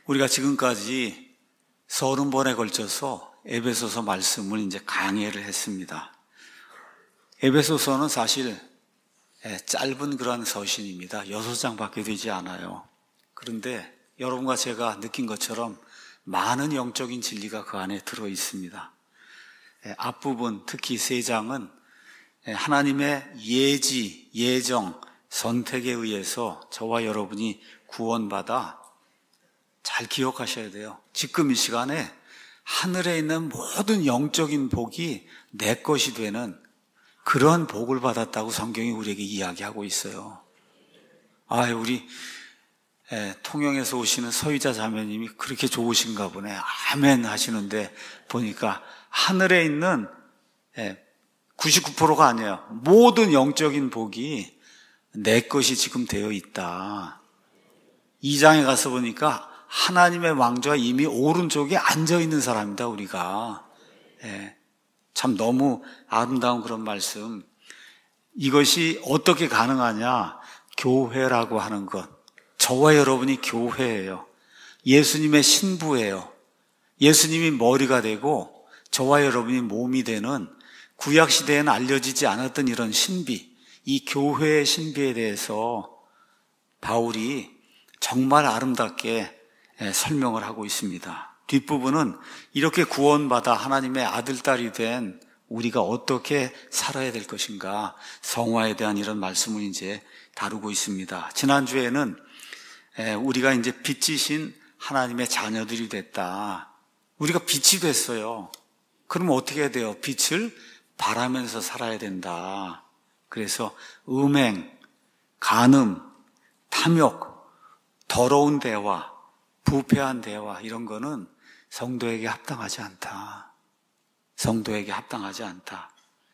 우리가 지금까지 30번에 걸쳐서 에베소서 말씀을 이제 강해를 했습니다. 에베소서는 사실 짧은 그러한 서신입니다. 6장밖에 되지 않아요. 그런데 여러분과 제가 느낀 것처럼 많은 영적인 진리가 그 안에 들어 있습니다. 앞부분, 특히 3장은 하나님의 예지, 예정, 선택에 의해서 저와 여러분이 구원받아 잘 기억하셔야 돼요. 지금 이 시간에 하늘에 있는 모든 영적인 복이 내 것이 되는 그런 복을 받았다고 성경이 우리에게 이야기하고 있어요. 우리 통영에서 오시는 서희자 자매님이 그렇게 좋으신가 보네. 아멘 하시는데 보니까 하늘에 있는 99%가 아니에요. 모든 영적인 복이 내 것이 지금 되어 있다. 2장에 가서 보니까 하나님의 왕좌 이미 오른쪽에 앉아있는 사람이다, 우리가. 참 너무 아름다운 그런 말씀. 이것이 어떻게 가능하냐? 교회라고 하는 것. 저와 여러분이 교회예요. 예수님의 신부예요. 예수님이 머리가 되고 저와 여러분이 몸이 되는 구약시대에는 알려지지 않았던 이런 신비, 이 교회의 신비에 대해서 바울이 정말 아름답게 설명을 하고 있습니다. 뒷부분은 이렇게 구원받아 하나님의 아들, 딸이 된 우리가 어떻게 살아야 될 것인가, 성화에 대한 이런 말씀을 이제 다루고 있습니다. 지난주에는 우리가 이제 빛이신 하나님의 자녀들이 됐다. 우리가 빛이 됐어요. 그러면 어떻게 해야 돼요? 빛을 바라면서 살아야 된다. 그래서 음행, 간음, 탐욕, 더러운 대화, 부패한 대화 이런 거는 성도에게 합당하지 않다. 성도에게 합당하지 않다.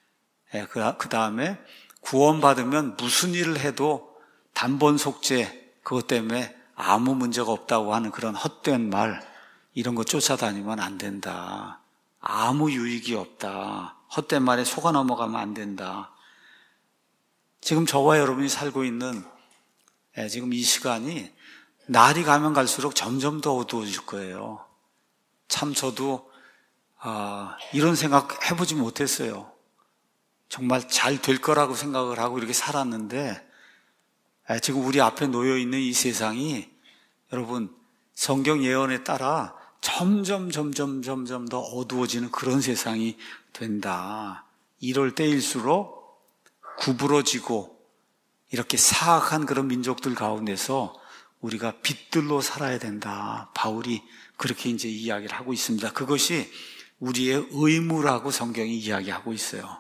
그 다음에 구원받으면 무슨 일을 해도 단번 속죄 그것 때문에 아무 문제가 없다고 하는 그런 헛된 말 이런 거 쫓아다니면 안 된다. 아무 유익이 없다. 헛된 말에 속아 넘어가면 안 된다. 지금 저와 여러분이 살고 있는 지금 이 시간이 날이 가면 갈수록 점점 더 어두워질 거예요. 참 저도 이런 생각 해보지 못했어요. 정말 잘 될 거라고 생각을 하고 이렇게 살았는데 지금 우리 앞에 놓여있는 이 세상이 여러분 성경 예언에 따라 점점 더 어두워지는 그런 세상이 된다. 이럴 때일수록 구부러지고 이렇게 사악한 그런 민족들 가운데서 우리가 빛들로 살아야 된다. 바울이 그렇게 이제 이야기를 하고 있습니다. 그것이 우리의 의무라고 성경이 이야기하고 있어요.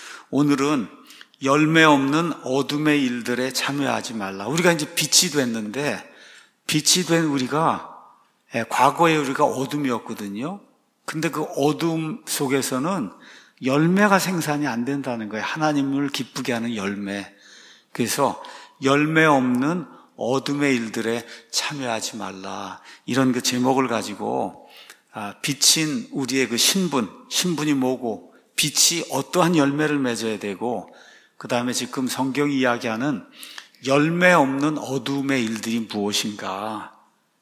오늘은 열매 없는 어둠의 일들에 참여하지 말라. 우리가 이제 빛이 됐는데 빛이 된 우리가 과거에 우리가 어둠이었거든요. 근데 그 어둠 속에서는 열매가 생산이 안 된다는 거예요. 하나님을 기쁘게 하는 열매. 그래서 열매 없는 어둠의 일들에 참여하지 말라. 이런 그 제목을 가지고 빛인 우리의 그 신분이 뭐고 빛이 어떠한 열매를 맺어야 되고 그 다음에 지금 성경이 이야기하는 열매 없는 어둠의 일들이 무엇인가.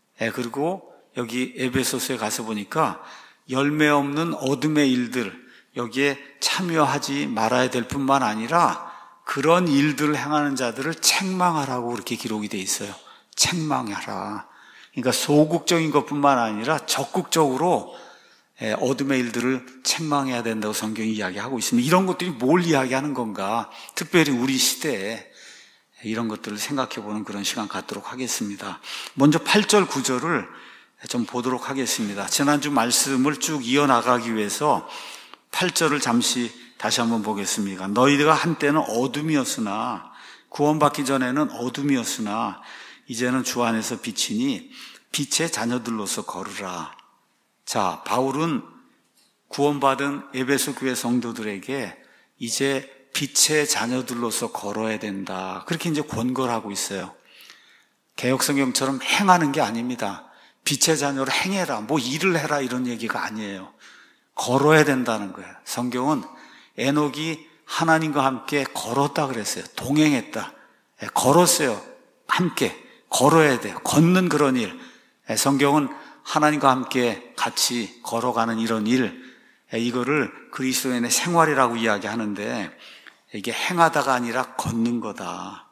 그리고 여기 에베소서에 가서 보니까 열매 없는 어둠의 일들 여기에 참여하지 말아야 될 뿐만 아니라 그런 일들을 행하는 자들을 책망하라고 그렇게 기록이 돼 있어요. 책망하라. 그러니까 소극적인 것뿐만 아니라 적극적으로 어둠의 일들을 책망해야 된다고 성경이 이야기하고 있습니다. 이런 것들이 뭘 이야기하는 건가? 특별히 우리 시대에 이런 것들을 생각해보는 그런 시간 갖도록 하겠습니다. 먼저 8절 9절을 좀 보도록 하겠습니다. 지난주 말씀을 쭉 이어나가기 위해서 8절을 잠시 다시 한번 보겠습니다. 너희가 한때는 어둠이었으나 구원받기 전에는 어둠이었으나 이제는 주 안에서 빛이니 빛의 자녀들로서 걸으라. 자, 바울은 구원받은 에베소 교회 성도들에게 이제 빛의 자녀들로서 걸어야 된다. 그렇게 이제 권고를 하고 있어요. 개역성경처럼 행하는 게 아닙니다. 빛의 자녀로 행해라, 뭐 일을 해라 이런 얘기가 아니에요. 걸어야 된다는 거예요. 성경은 에녹이 하나님과 함께 걸었다 그랬어요. 동행했다. 걸었어요. 함께 걸어야 돼요. 걷는 그런 일. 성경은 하나님과 함께 같이 걸어가는 이런 일, 이거를 그리스도인의 생활이라고 이야기하는데 이게 행하다가 아니라 걷는 거다.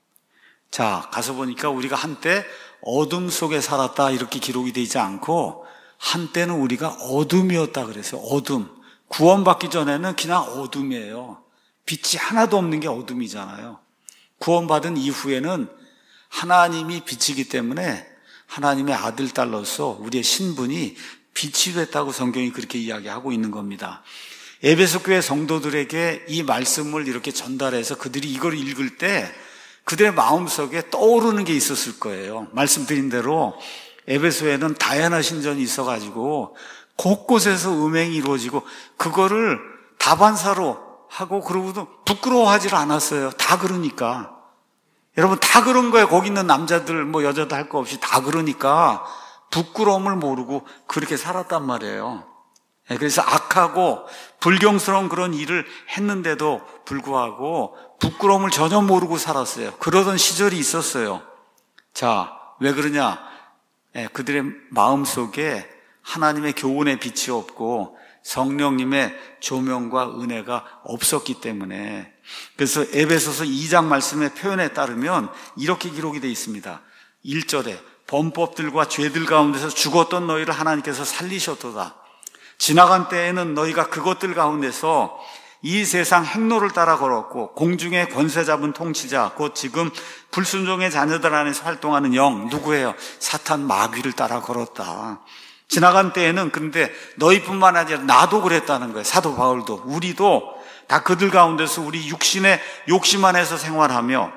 자, 가서 보니까 우리가 한때 어둠 속에 살았다 이렇게 기록이 되지 않고 한때는 우리가 어둠이었다 그래서 어둠. 구원받기 전에는 그냥 어둠이에요. 빛이 하나도 없는 게 어둠이잖아요. 구원받은 이후에는 하나님이 빛이기 때문에 하나님의 아들, 딸로서 우리의 신분이 빛이 됐다고 성경이 그렇게 이야기하고 있는 겁니다. 에베소 교회 성도들에게 이 말씀을 이렇게 전달해서 그들이 이걸 읽을 때 그들의 마음속에 떠오르는 게 있었을 거예요. 말씀드린 대로 에베소에는 다야나 신전이 있어가지고 곳곳에서 음행이 이루어지고 그거를 다반사로 하고 그러고도 부끄러워하지 않았어요. 다 그러니까. 여러분 다 그런 거예요. 거기 있는 남자들 뭐 여자도 할 거 없이 다 그러니까 부끄러움을 모르고 그렇게 살았단 말이에요. 그래서 악하고 불경스러운 그런 일을 했는데도 불구하고 부끄러움을 전혀 모르고 살았어요. 그러던 시절이 있었어요. 자, 왜 그러냐? 그들의 마음속에 하나님의 교훈의 빛이 없고 성령님의 조명과 은혜가 없었기 때문에. 그래서 에베소서 2장 말씀의 표현에 따르면 이렇게 기록이 되어 있습니다. 1절에 범법들과 죄들 가운데서 죽었던 너희를 하나님께서 살리셨도다. 지나간 때에는 너희가 그것들 가운데서 이 세상 행로를 따라 걸었고 공중의 권세 잡은 통치자 곧 지금 불순종의 자녀들 안에서 활동하는 영 누구예요? 사탄 마귀를 따라 걸었다. 지나간 때에는 근데 너희뿐만 아니라 나도 그랬다는 거예요. 사도 바울도 우리도 다 그들 가운데서 우리 육신의 욕심 안에서 생활하며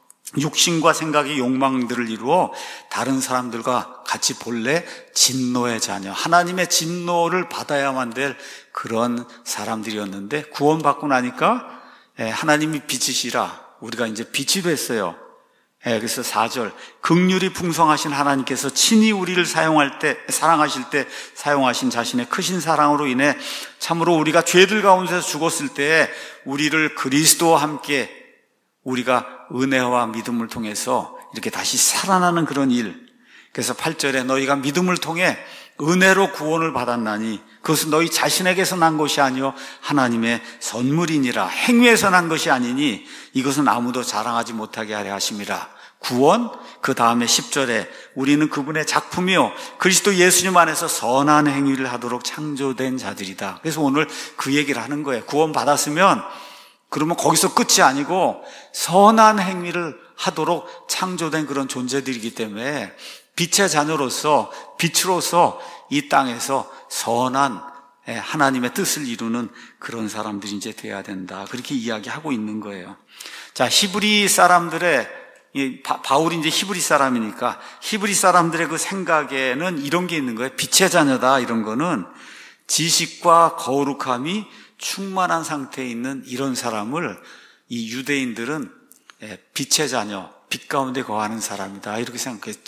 육신과 생각의 욕망들을 이루어 다른 사람들과 같이 본래 진노의 자녀, 하나님의 진노를 받아야만 될 그런 사람들이었는데 구원받고 나니까 하나님이 빛이시라 우리가 이제 빛이 됐어요. 그래서 4절 긍휼이 풍성하신 하나님께서 친히 우리를 사랑하실 때 사용하신 자신의 크신 사랑으로 인해 참으로 우리가 죄들 가운데서 죽었을 때 우리를 그리스도와 함께 우리가 은혜와 믿음을 통해서 이렇게 다시 살아나는 그런 일. 그래서 8절에 너희가 믿음을 통해 은혜로 구원을 받았나니 그것은 너희 자신에게서 난 것이 아니요 하나님의 선물이니라. 행위에서 난 것이 아니니 이것은 아무도 자랑하지 못하게 하려 하심이라. 구원, 그 다음에 10절에 우리는 그분의 작품이요 그리스도 예수님 안에서 선한 행위를 하도록 창조된 자들이다. 그래서 오늘 그 얘기를 하는 거예요. 구원 받았으면 그러면 거기서 끝이 아니고 선한 행위를 하도록 창조된 그런 존재들이기 때문에 빛의 자녀로서 빛으로서 이 땅에서 선한 하나님의 뜻을 이루는 그런 사람들이 이제 돼야 된다. 그렇게 이야기하고 있는 거예요. 자, 히브리 사람들의 바울이 이제 히브리 사람이니까 히브리 사람들의 그 생각에는 이런 게 있는 거예요. 빛의 자녀다 이런 거는 지식과 거룩함이 충만한 상태에 있는 이런 사람을 이 유대인들은 빛의 자녀, 빛 가운데 거하는 사람이다 이렇게 생각해요.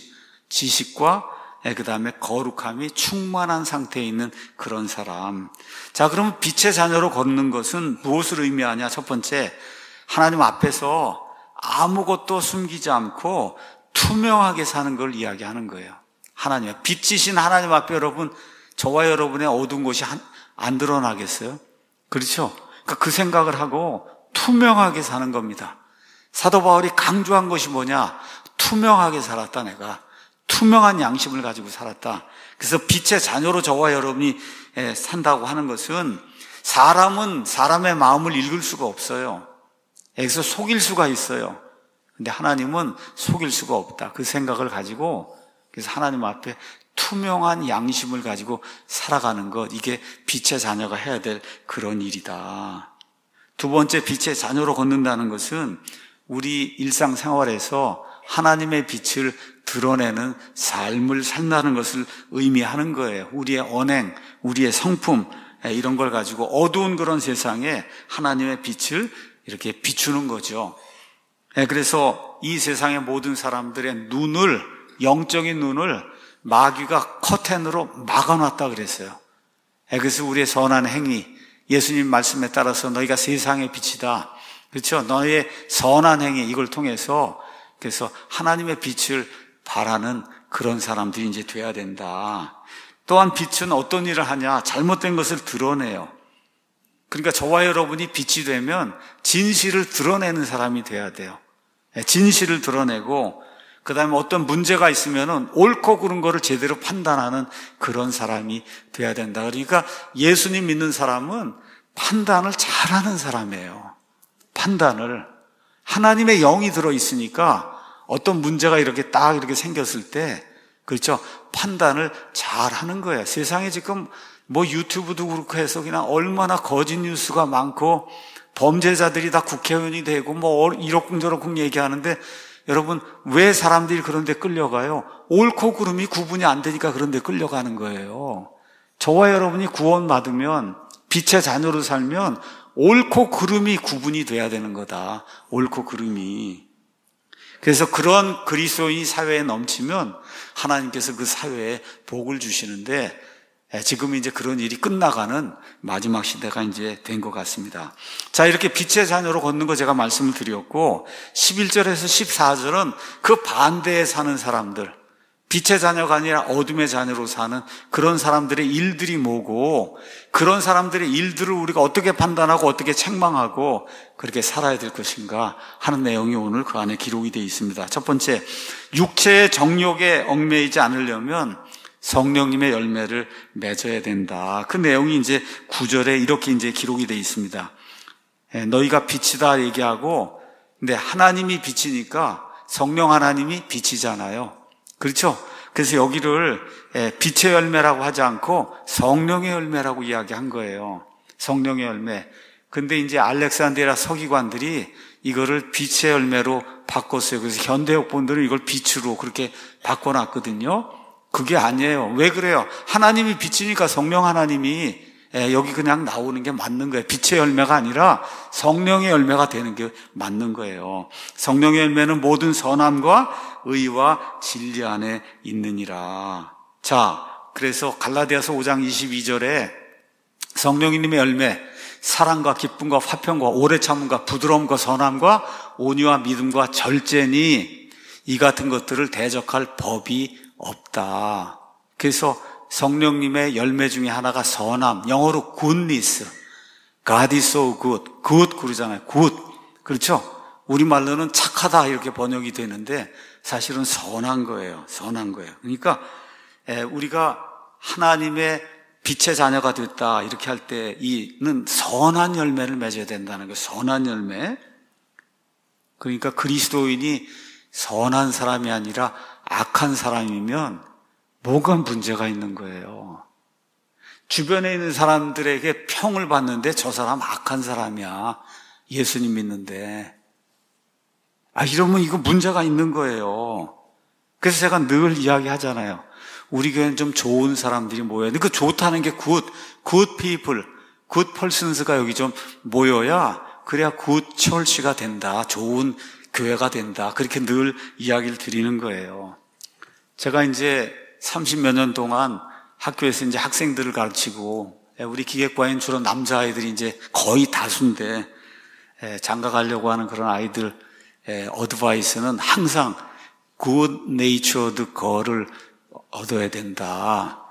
지식과 그 다음에 거룩함이 충만한 상태에 있는 그런 사람. 자, 그러면 빛의 자녀로 걷는 것은 무엇을 의미하냐? 첫 번째, 하나님 앞에서 아무것도 숨기지 않고 투명하게 사는 걸 이야기하는 거예요. 하나님, 빛이신 하나님 앞에 여러분, 저와 여러분의 어두운 곳이 안 드러나겠어요? 그렇죠? 그러니까 그 생각을 하고 투명하게 사는 겁니다. 사도 바울이 강조한 것이 뭐냐? 투명하게 살았다, 내가. 투명한 양심을 가지고 살았다. 그래서 빛의 자녀로 저와 여러분이 산다고 하는 것은 사람은 사람의 마음을 읽을 수가 없어요. 여기서 속일 수가 있어요. 근데 하나님은 속일 수가 없다. 그 생각을 가지고 그래서 하나님 앞에 투명한 양심을 가지고 살아가는 것, 이게 빛의 자녀가 해야 될 그런 일이다. 두 번째, 빛의 자녀로 걷는다는 것은 우리 일상생활에서 하나님의 빛을 드러내는 삶을 산다는 것을 의미하는 거예요. 우리의 언행, 우리의 성품 이런 걸 가지고 어두운 그런 세상에 하나님의 빛을 이렇게 비추는 거죠. 그래서 이 세상의 모든 사람들의 눈을, 영적인 눈을 마귀가 커튼으로 막아놨다 그랬어요. 그래서 우리의 선한 행위, 예수님 말씀에 따라서 너희가 세상의 빛이다. 그렇죠? 너희의 선한 행위, 이걸 통해서 그래서 하나님의 빛을 바라는 그런 사람들이 이제 돼야 된다. 또한 빛은 어떤 일을 하냐? 잘못된 것을 드러내요. 그러니까 저와 여러분이 빛이 되면 진실을 드러내는 사람이 돼야 돼요. 진실을 드러내고 그 다음에 어떤 문제가 있으면은 옳고 그른 거를 제대로 판단하는 그런 사람이 돼야 된다. 그러니까 예수님 믿는 사람은 판단을 잘하는 사람이에요. 판단을. 하나님의 영이 들어있으니까 어떤 문제가 이렇게 생겼을 때, 그렇죠? 판단을 잘하는 거예요. 세상에 지금 뭐 유튜브도 그렇고 해서 그냥 얼마나 거짓 뉴스가 많고 범죄자들이 다 국회의원이 되고 뭐 이러쿵저러쿵 얘기하는데 여러분 왜 사람들이 그런 데 끌려가요? 옳고 그름이 구분이 안 되니까 그런 데 끌려가는 거예요. 저와 여러분이 구원받으면 빛의 자녀로 살면 옳고 그름이 구분이 돼야 되는 거다. 옳고 그름이. 그래서 그런 그리스도인이 사회에 넘치면 하나님께서 그 사회에 복을 주시는데 지금 이제 그런 일이 끝나가는 마지막 시대가 이제 된 것 같습니다. 자, 이렇게 빛의 자녀로 걷는 거 제가 말씀을 드렸고 11절에서 14절은 그 반대에 사는 사람들, 빛의 자녀가 아니라 어둠의 자녀로 사는 그런 사람들의 일들이 뭐고 그런 사람들의 일들을 우리가 어떻게 판단하고 어떻게 책망하고 그렇게 살아야 될 것인가 하는 내용이 오늘 그 안에 기록이 되어 있습니다. 첫 번째, 육체의 정욕에 얽매이지 않으려면 성령님의 열매를 맺어야 된다. 그 내용이 이제 9절에 이렇게 이제 기록이 되어 있습니다. 너희가 빛이다 얘기하고, 근데 하나님이 빛이니까 성령 하나님이 빛이잖아요. 그렇죠? 그래서 여기를 빛의 열매라고 하지 않고 성령의 열매라고 이야기한 거예요. 성령의 열매. 근데 이제 알렉산드리아 서기관들이 이거를 빛의 열매로 바꿨어요. 그래서 현대역본들은 이걸 빛으로 그렇게 바꿔놨거든요. 그게 아니에요. 왜 그래요? 하나님이 빛이니까 성령 하나님이 여기 그냥 나오는 게 맞는 거예요. 빛의 열매가 아니라 성령의 열매가 되는 게 맞는 거예요. 성령의 열매는 모든 선함과 의와 진리 안에 있느니라. 자, 그래서 갈라디아서 5장 22절에 성령님의 열매, 사랑과 기쁨과 화평과 오래 참음과 부드러움과 선함과 온유와 믿음과 절제니 이 같은 것들을 대적할 법이 없다. 그래서 성령님의 열매 중에 하나가 선함, 영어로 goodness. God is so good. good 그러잖아요. good. 그렇죠? 우리말로는 착하다 이렇게 번역이 되는데 사실은 선한 거예요. 선한 거예요. 그러니까 우리가 하나님의 빛의 자녀가 됐다 이렇게 할 때 이는 선한 열매를 맺어야 된다는 거예요. 선한 열매. 그러니까 그리스도인이 선한 사람이 아니라 악한 사람이면 뭐가 문제가 있는 거예요. 주변에 있는 사람들에게 평을 받는데 저 사람 악한 사람이야. 예수님 믿는데. 이러면 이거 문제가 있는 거예요. 그래서 제가 늘 이야기하잖아요. 우리 교회는 좀 좋은 사람들이 모여야 돼. 그 좋다는 게 good people, good persons가 여기 좀 모여야 그래야 good church가 된다. 좋은 교회가 된다. 그렇게 늘 이야기를 드리는 거예요. 제가 이제 30몇 년 동안 학교에서 이제 학생들을 가르치고 우리 기계과인 주로 남자아이들이 이제 거의 다수인데 장가 가려고 하는 그런 아이들 어드바이스는 항상 good natured girl을 얻어야 된다.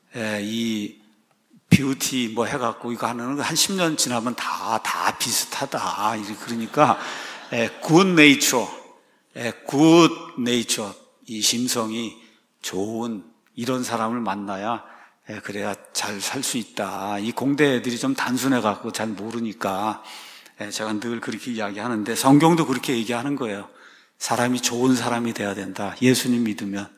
이 뷰티 뭐 해갖고 이거 하는 한 10년 지나면 다 비슷하다. 그러니까 good nature, good nature 이 심성이 좋은 이런 사람을 만나야 그래야 잘 살 수 있다. 이 공대 애들이 좀 단순해갖고 잘 모르니까 제가 늘 그렇게 이야기하는데 성경도 그렇게 얘기하는 거예요. 사람이 좋은 사람이 돼야 된다. 예수님 믿으면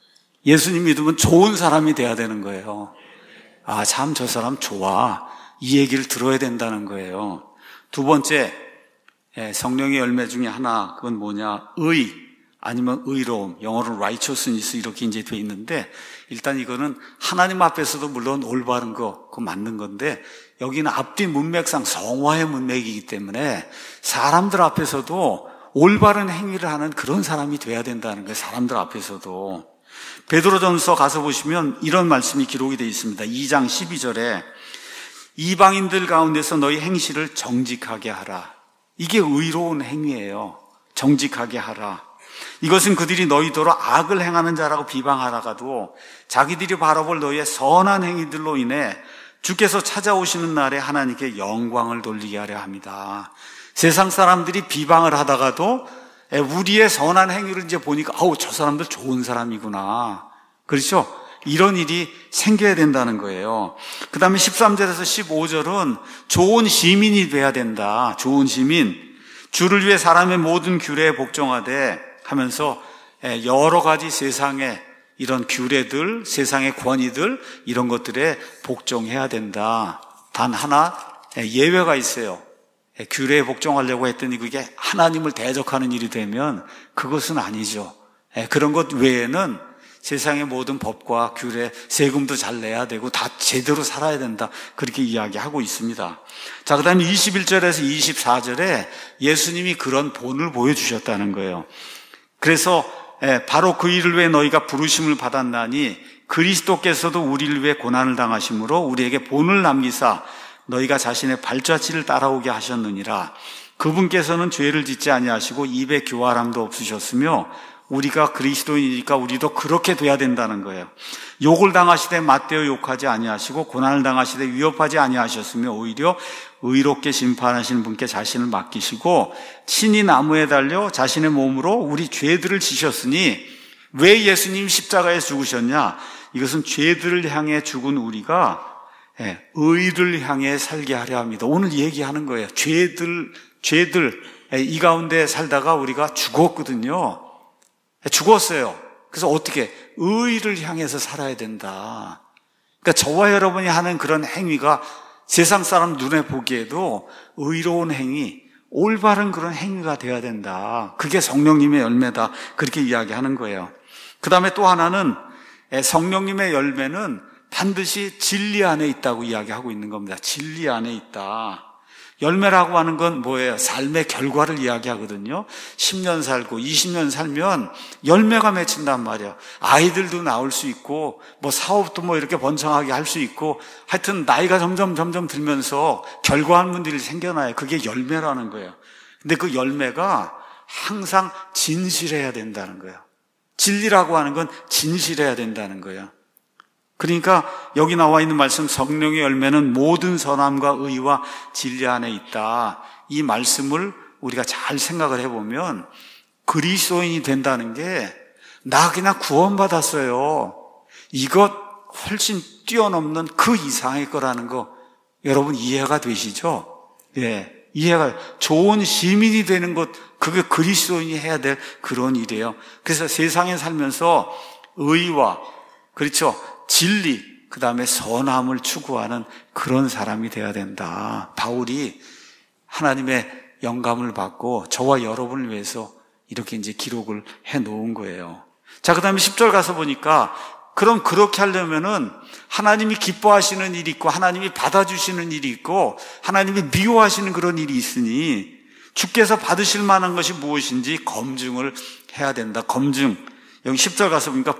좋은 사람이 돼야 되는 거예요. 참 저 사람 좋아. 이 얘기를 들어야 된다는 거예요. 두 번째, 성령의 열매 중에 하나, 그건 뭐냐? 아니면 의로움, 영어로는 righteousness 이렇게 이제 돼 있는데 일단 이거는 하나님 앞에서도 물론 올바른 거, 그거 맞는 건데 여기는 앞뒤 문맥상 성화의 문맥이기 때문에 사람들 앞에서도 올바른 행위를 하는 그런 사람이 돼야 된다는 거예요. 사람들 앞에서도. 베드로전서 가서 보시면 이런 말씀이 기록이 되어 있습니다. 2장 12절에 이방인들 가운데서 너희 행실을 정직하게 하라. 이게 의로운 행위예요. 정직하게 하라. 이것은 그들이 너희더러 악을 행하는 자라고 비방하다가도 자기들이 바라볼 너희의 선한 행위들로 인해 주께서 찾아오시는 날에 하나님께 영광을 돌리게 하려 합니다. 세상 사람들이 비방을 하다가도 우리의 선한 행위를 이제 보니까 저 사람들 좋은 사람이구나. 그렇죠? 이런 일이 생겨야 된다는 거예요. 그 다음에 13절에서 15절은 좋은 시민이 돼야 된다. 좋은 시민. 주를 위해 사람의 모든 규례에 복종하되 하면서 여러 가지 세상의 이런 규례들, 세상의 권위들 이런 것들에 복종해야 된다. 단 하나 예외가 있어요. 규례에 복종하려고 했더니 그게 하나님을 대적하는 일이 되면 그것은 아니죠. 그런 것 외에는 세상의 모든 법과 규례, 세금도 잘 내야 되고 다 제대로 살아야 된다. 그렇게 이야기하고 있습니다. 자, 그 다음에 21절에서 24절에 예수님이 그런 본을 보여주셨다는 거예요. 그래서 바로 그 일을 위해 너희가 부르심을 받았나니 그리스도께서도 우리를 위해 고난을 당하심으로 우리에게 본을 남기사 너희가 자신의 발자취를 따라오게 하셨느니라. 그분께서는 죄를 짓지 아니하시고 입에 교활함도 없으셨으며 우리가 그리스도인이니까 우리도 그렇게 돼야 된다는 거예요. 욕을 당하시되 맞대어 욕하지 아니하시고 고난을 당하시되 위협하지 아니하셨으며 오히려 의롭게 심판하시는 분께 자신을 맡기시고 친히 나무에 달려 자신의 몸으로 우리 죄들을 지셨으니 왜 예수님 십자가에 죽으셨냐? 이것은 죄들을 향해 죽은 우리가 의를 향해 살게 하려 합니다. 오늘 얘기하는 거예요. 죄들 이 가운데 살다가 우리가 죽었거든요. 죽었어요. 그래서 어떻게 의를 향해서 살아야 된다. 그러니까 저와 여러분이 하는 그런 행위가 세상 사람 눈에 보기에도 의로운 행위, 올바른 그런 행위가 되어야 된다. 그게 성령님의 열매다. 그렇게 이야기하는 거예요. 그 다음에 또 하나는 성령님의 열매는 반드시 진리 안에 있다고 이야기하고 있는 겁니다. 진리 안에 있다. 열매라고 하는 건 뭐예요? 삶의 결과를 이야기하거든요. 10년 살고 20년 살면 열매가 맺힌단 말이에요. 아이들도 나올 수 있고 사업도 이렇게 번창하게 할 수 있고 하여튼 나이가 점점 들면서 결과물들이 생겨나요. 그게 열매라는 거예요. 근데 그 열매가 항상 진실해야 된다는 거예요. 진리라고 하는 건 진실해야 된다는 거예요. 그러니까 여기 나와 있는 말씀 성령의 열매는 모든 선함과 의와 진리 안에 있다. 이 말씀을 우리가 잘 생각을 해보면 그리스도인이 된다는 게 나 그냥 구원받았어요. 이것 훨씬 뛰어넘는 그 이상의 거라는 거 여러분 이해가 되시죠? 예, 이해가 좋은 시민이 되는 것 그게 그리스도인이 해야 될 그런 일이에요. 그래서 세상에 살면서 의와 그렇죠? 진리, 그 다음에 선함을 추구하는 그런 사람이 되어야 된다. 바울이 하나님의 영감을 받고 저와 여러분을 위해서 이렇게 이제 기록을 해 놓은 거예요. 자, 그 다음에 10절 가서 보니까 그럼 그렇게 하려면은 하나님이 기뻐하시는 일이 있고 하나님이 받아주시는 일이 있고 하나님이 미워하시는 그런 일이 있으니 주께서 받으실 만한 것이 무엇인지 검증을 해야 된다. 검증. 여기 10절 가서 보니까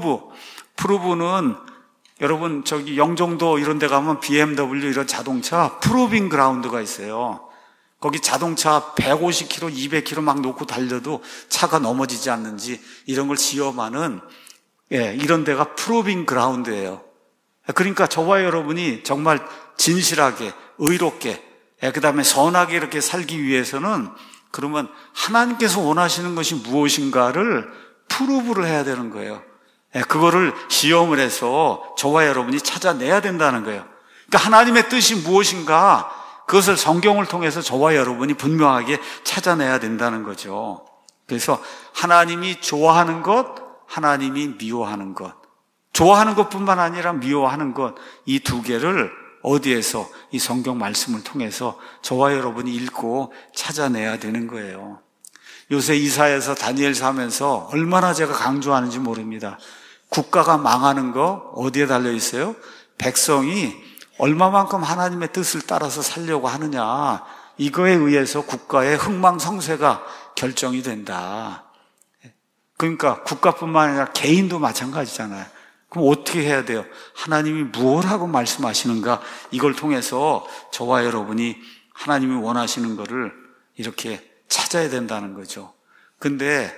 프루브는 여러분 영종도 이런 데 가면 BMW 이런 자동차 프루빙 그라운드가 있어요. 거기 자동차 150km, 200km 막 놓고 달려도 차가 넘어지지 않는지 이런 걸 시험하는 이런 데가 프루빙 그라운드예요. 그러니까 저와 여러분이 정말 진실하게 의롭게 그 다음에 선하게 이렇게 살기 위해서는 그러면 하나님께서 원하시는 것이 무엇인가를 프루브를 해야 되는 거예요. 그거를 시험을 해서 저와 여러분이 찾아내야 된다는 거예요. 그러니까 하나님의 뜻이 무엇인가 그것을 성경을 통해서 저와 여러분이 분명하게 찾아내야 된다는 거죠. 그래서 하나님이 좋아하는 것, 하나님이 미워하는 것, 좋아하는 것뿐만 아니라 미워하는 것, 이 두 개를 어디에서 이 성경 말씀을 통해서 저와 여러분이 읽고 찾아내야 되는 거예요. 요새 이사야서 다니엘서 하면서 얼마나 제가 강조하는지 모릅니다. 국가가 망하는 거 어디에 달려 있어요? 백성이 얼마만큼 하나님의 뜻을 따라서 살려고 하느냐, 이거에 의해서 국가의 흥망성쇠가 결정이 된다. 그러니까 국가뿐만 아니라 개인도 마찬가지잖아요. 그럼 어떻게 해야 돼요? 하나님이 무엇 하고 말씀하시는가, 이걸 통해서 저와 여러분이 하나님이 원하시는 거를 이렇게 찾아야 된다는 거죠. 근데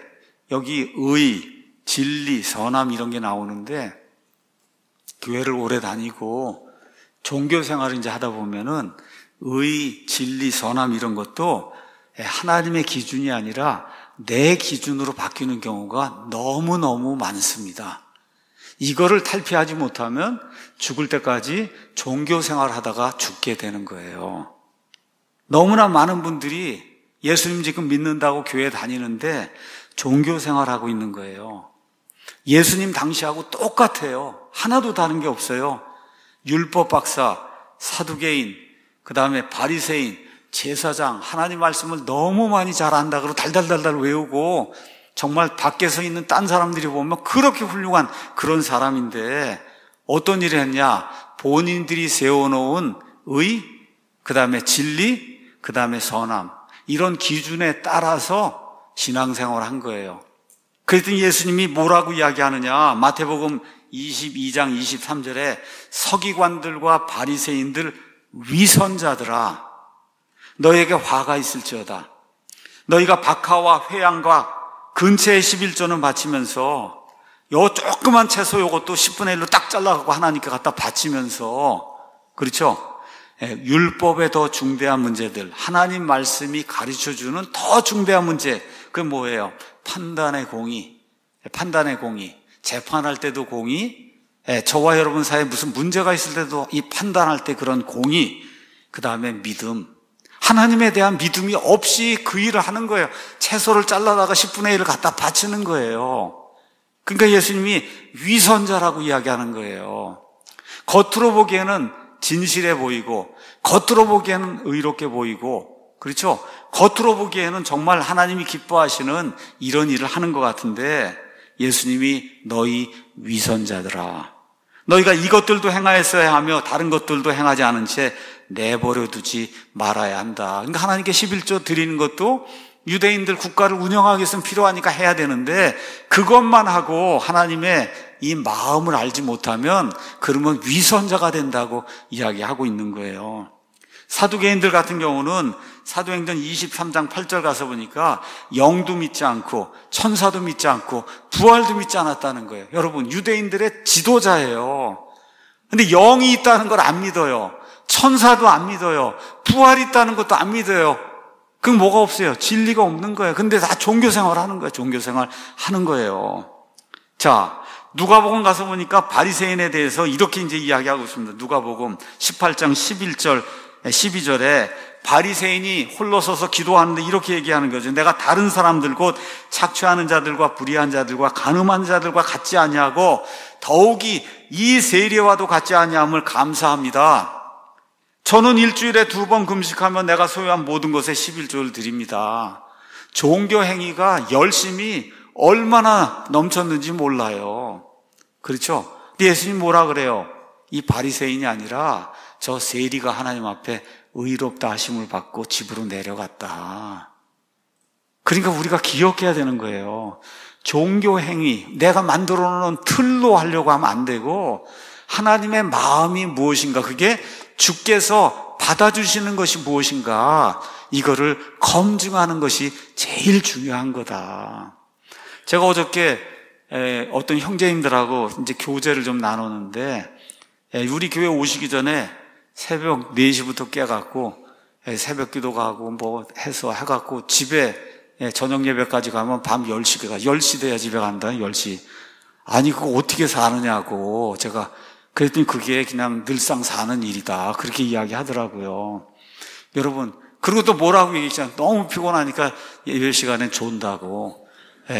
여기 의, 진리, 선함 이런 게 나오는데 교회를 오래 다니고 종교 생활을 이제 하다 보면은 의, 진리, 선함 이런 것도 하나님의 기준이 아니라 내 기준으로 바뀌는 경우가 너무너무 많습니다. 이거를 탈피하지 못하면 죽을 때까지 종교 생활을 하다가 죽게 되는 거예요. 너무나 많은 분들이 예수님 지금 믿는다고 교회 다니는데 종교 생활하고 있는 거예요. 예수님 당시하고 똑같아요. 하나도 다른 게 없어요. 율법 박사, 사두개인, 그 다음에 바리새인, 제사장, 하나님 말씀을 너무 많이 잘 안다 그러고 달달달달 외우고 정말 밖에서 있는 딴 사람들이 보면 그렇게 훌륭한 그런 사람인데 어떤 일을 했냐? 본인들이 세워놓은 의, 그 다음에 진리, 그 다음에 선함 이런 기준에 따라서 신앙생활을 한 거예요. 그랬더니 예수님이 뭐라고 이야기하느냐? 마태복음 22장 23절에 서기관들과 바리새인들 위선자들아 너에게 화가 있을지어다. 너희가 박하와 회양과 근처에 11조는 바치면서 요 조그만 채소 요것도 10분의 1로 딱 잘라갖고 하나님께 갖다 바치면서 그렇죠? 율법의 더 중대한 문제들, 하나님 말씀이 가르쳐주는 더 중대한 문제, 그게 뭐예요? 판단의 공의, 재판할 때도 공의, 저와 여러분 사이에 무슨 문제가 있을 때도 이 판단할 때 그런 공의, 그 다음에 믿음, 하나님에 대한 믿음이 없이 그 일을 하는 거예요. 채소를 잘라다가 10분의 1을 갖다 바치는 거예요. 그러니까 예수님이 위선자라고 이야기하는 거예요. 겉으로 보기에는 진실해 보이고 겉으로 보기에는 의롭게 보이고 그렇죠? 겉으로 보기에는 정말 하나님이 기뻐하시는 이런 일을 하는 것 같은데 예수님이 너희 위선자들아 너희가 이것들도 행하였어야 하며 다른 것들도 행하지 않은 채 내버려 두지 말아야 한다. 그러니까 하나님께 11조 드리는 것도 유대인들 국가를 운영하기 위해서는 필요하니까 해야 되는데 그것만 하고 하나님의 이 마음을 알지 못하면 그러면 위선자가 된다고 이야기하고 있는 거예요. 사두개인들 같은 경우는 사도행전 23장 8절 가서 보니까 영도 믿지 않고 천사도 믿지 않고 부활도 믿지 않았다는 거예요. 여러분 유대인들의 지도자예요. 근데 영이 있다는 걸 안 믿어요. 천사도 안 믿어요. 부활이 있다는 것도 안 믿어요. 그럼 뭐가 없어요? 진리가 없는 거예요. 근데 다 종교생활 하는 거예요. 종교생활 하는 거예요. 자, 누가복음 가서 보니까 바리새인에 대해서 이렇게 이제 이야기하고 있습니다. 누가복음 18장 11절 12절에 바리새인이 홀로 서서 기도하는데 이렇게 얘기하는 거죠. 내가 다른 사람들 곧 착취하는 자들과 불의한 자들과 간음한 자들과 같지 아니하고 더욱이 이 세리와도 같지 아니함을 감사합니다. 저는 일주일에 2번 금식하면 내가 소유한 모든 것에 11조를 드립니다. 종교 행위가 열심히 얼마나 넘쳤는지 몰라요. 그렇죠? 근데 예수님 뭐라 그래요? 이 바리새인이 아니라 저 세리가 하나님 앞에 의롭다 하심을 받고 집으로 내려갔다. 그러니까 우리가 기억해야 되는 거예요. 종교 행위, 내가 만들어 놓은 틀로 하려고 하면 안 되고 하나님의 마음이 무엇인가, 그게 주께서 받아주시는 것이 무엇인가, 이거를 검증하는 것이 제일 중요한 거다. 제가 어저께 어떤 형제님들하고 이제 교제를 좀 나누는데 우리 교회 오시기 전에 새벽 4시부터 깨갖고 새벽 기도 가고 뭐 해서 해갖고 집에 저녁 예배까지 가면 밤 10시가 10시 돼야 집에 간다. 10시. 아니 그거 어떻게 사느냐고 제가 그랬더니 그게 그냥 늘상 사는 일이다. 그렇게 이야기하더라고요. 여러분, 그리고 또 뭐라고 얘기했잖아요. 너무 피곤하니까 예배 시간에 존다고.